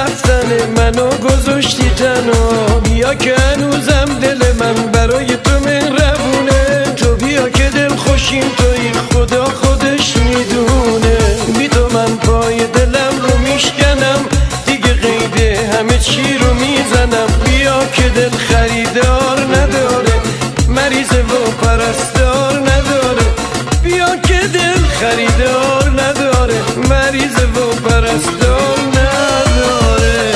رفتن منو گذاشتی تنها. بیا که هنوزم دل من برای تو مهربونه. تو بیا که دل خوشیم توی خدا خودش میدونه. بی تو من پای دلم رو میشکنم دیگه قیده همه چی رو میزنم. بیا که دل خریدار نداره مریضه و پرستار نداره. بیا که دل خریدار نداره مریضه و پرستار نداره.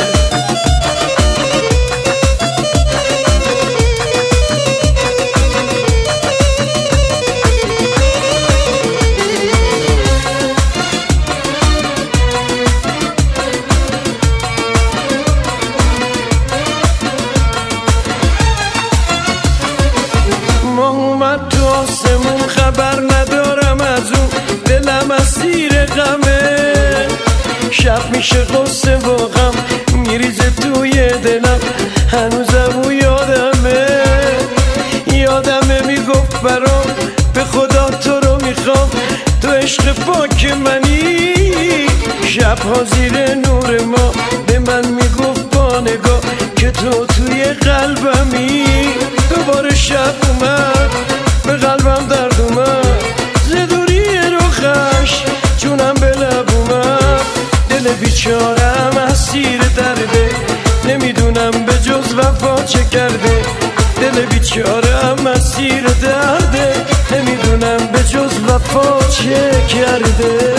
اومد تو آسمون خبر ندارم از اون دلم اسیر غمه. شب میشه قصه و غم میریزه توی دلم هنوزم او یادمه میگفت برام به خدا تو رو میخوام تو عشق پاک منی. شبها زیر نور ما به من میگفت با نگاه که تو توی قلبمی. دوباره شب اومد به قلبم درد اومد ز دوری رخش جونم به لب اومد. دل بیچارم اسیر درده نمیدونم به جز وفا چه کرده. دل بیچارم اسیر درده نمیدونم به جز وفا چه کرده.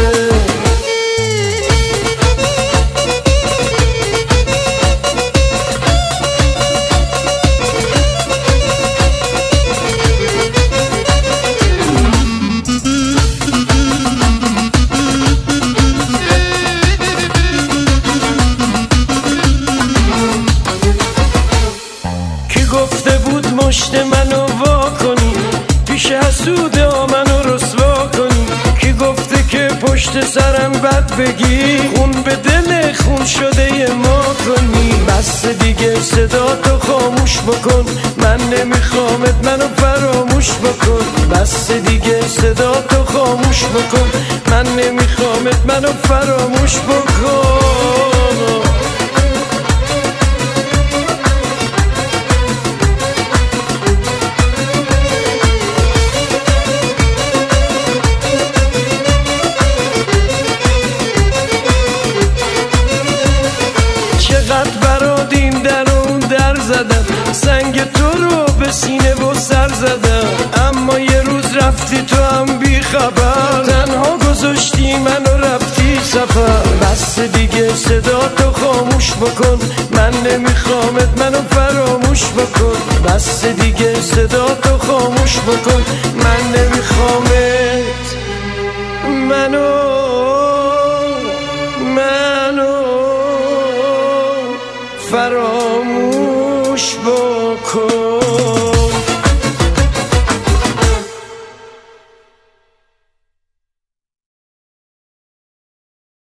گفته بود مشت منو وا کنی پیش حسوده منو رسوا کنی. کی گفته که پشت سرم بد بگی خون به دل خون شده ما کنی. بس دیگه صدا تو خاموش بکن من نمیخوامت منو فراموش بکن. بس دیگه صدا تو خاموش بکن من نمیخوامت منو فراموش بکن. چقدر برات این در و اون در زدم سنگ تو رو به سینه و سر زدم. اما یه روز رفتی تو هم بی خبر تنها گذاشتی منو رفتی سفر. بس دیگه صدا تو خاموش بکن من نمیخوامت منو فراموش بکن. بس دیگه صدا تو خاموش بکن من نمیخوامت منو فراموش بکن.